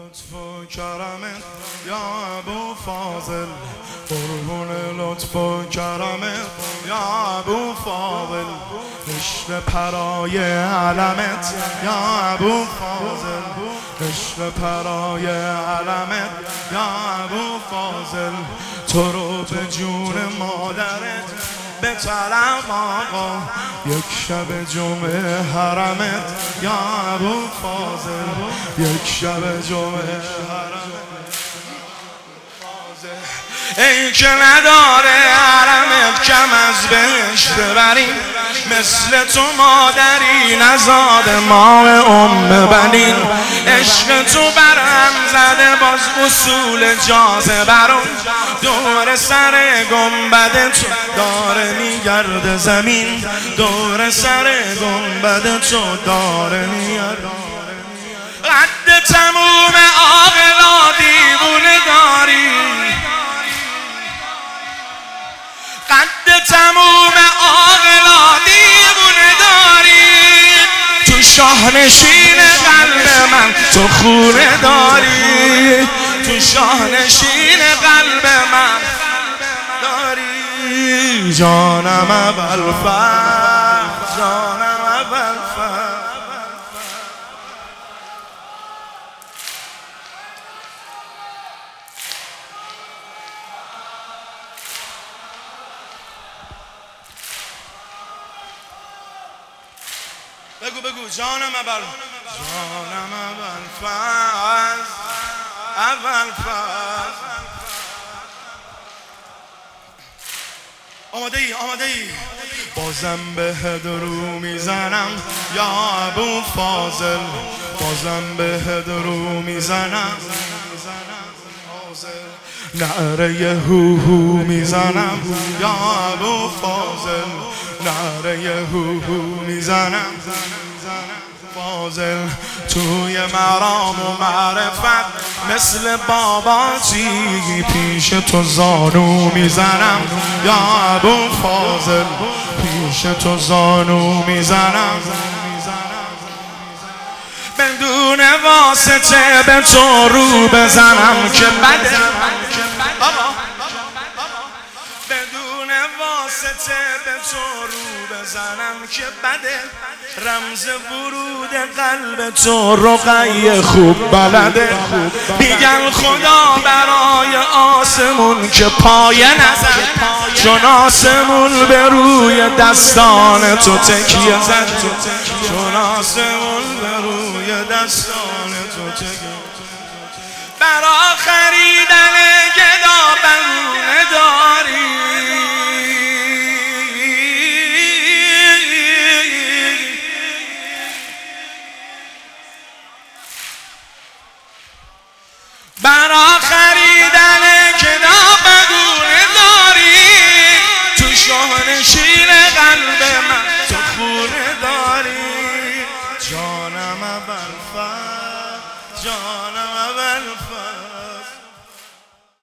لطف و کرمت یا ابو فاضل، قربون لطف و کرمت یا ابو فاضل، عشق پرای علمت یا ابو فاضل، عشق پرای علمت یا ابو فاضل، تو رو به جون مادرت به طلب آقا، یک شب جمعه حرمت یا ابو فاضل، یک شب جمعه حرمت. ای که نداره حرمت کم از بهشت ببریم، مثل تو مادری نزاد ما بنین، عشق تو برهم زده باز اصول جاذبه رو، دور سر گنبد تو داره میگرده زمین، دور سر گنبد تو داره میگرده. قد تموم عاقلا دیوونه داری، قد تموم عاقلا دیوونه داری، تو شاهنشین قلب من تو خونه داری، تو شاهنشین قلب من داری، جانم ابوالفضل، جانم ابوالفضل. بگو بگو جانم ابوالفضل، جانم ابوالفضل، ابوالفضل. آماده ای آماده ای؟ بازم به درو میزنم یا ابو فاضل، بازم به درو میزنم، نعره هو میزنم یا ابو فاضل، نعره هو میزنم فاضل، توی مرام و معرفت مثل باباجی پیش تو زانو میزنم یا ابو فاضل، پیش تو زانو میزنم، بدون واسطه به تو رو بزنم که بده، بدون واسطه به تو رو بزنم که بده، رمز ورود قلب تو رقیه خوب بلده، میگن خدا برای آسمون که پایه نزد، چون آسمون به روی دستان تو تکیه زد، چون آسمون به روی دستان تو تکیه، برا خریدن گدا بهونه داری، برا